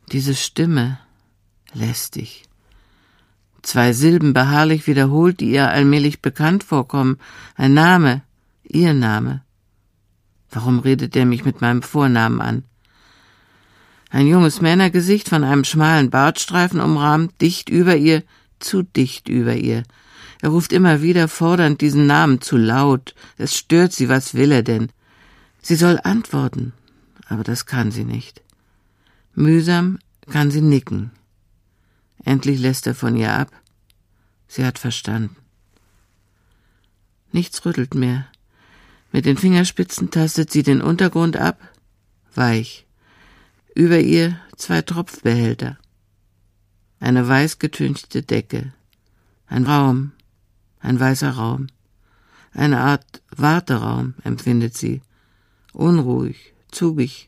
Diese Stimme, lästig. 2 Silben beharrlich wiederholt, die ihr allmählich bekannt vorkommen. Ein Name, ihr Name. Warum redet er mich mit meinem Vornamen an? Ein junges Männergesicht, von einem schmalen Bartstreifen umrahmt, dicht über ihr, zu dicht über ihr. Er ruft immer wieder fordernd diesen Namen, zu laut. Es stört sie, was will er denn? Sie soll antworten, aber das kann sie nicht. Mühsam kann sie nicken. Endlich lässt er von ihr ab. Sie hat verstanden. Nichts rüttelt mehr. Mit den Fingerspitzen tastet sie den Untergrund ab. Weich. Über ihr 2 Tropfbehälter. Eine weiß getünchte Decke. Ein Raum. Ein weißer Raum. Eine Art Warteraum, empfindet sie. Unruhig, zugig.